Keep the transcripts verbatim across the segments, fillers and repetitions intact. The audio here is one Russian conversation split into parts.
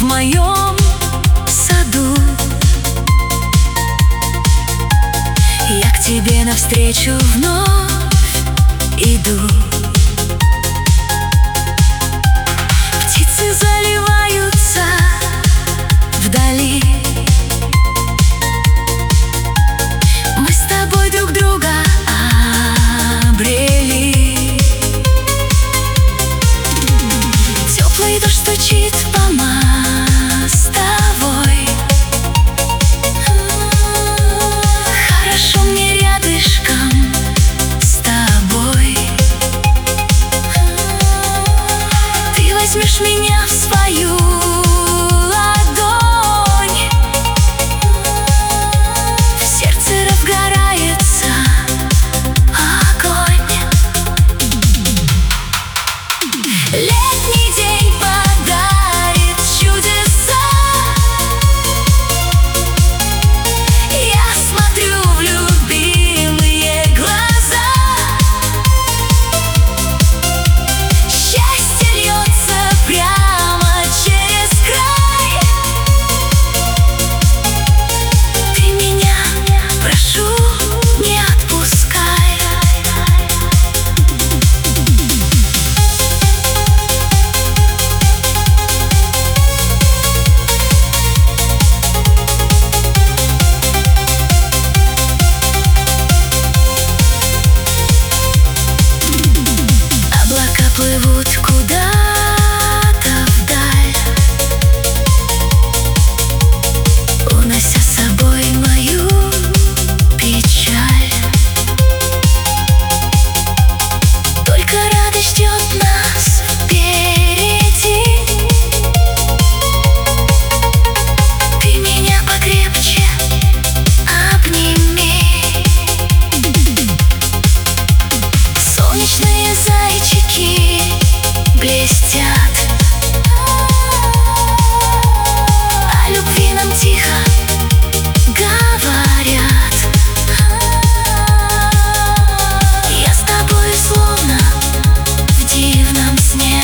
моем саду. Я к тебе навстречу вновь иду. Птицы заливаются вдали. Мы с тобой друг друга обрели. Теплый дождь стучит по мостовой. Хорошо мне рядышком с тобой. Ты возьмешь меня в свою ладонь. В сердце разгорается огонь. Летний день подарит чудеса. Я смотрю в любимые глаза. Счастье льется прямо через край. Ты меня, прошу, не отпускай. Облака плывут куда-то вдаль, унося с собой мою печаль. Только радость ждет нас впереди. Ты меня покрепче обними. Солнечные зайчики блестят. О любви нам тихо говорят. Я с тобой словно в дивном сне.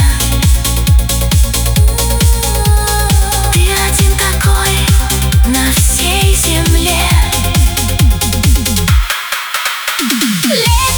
Ты один такой на всей земле. Лето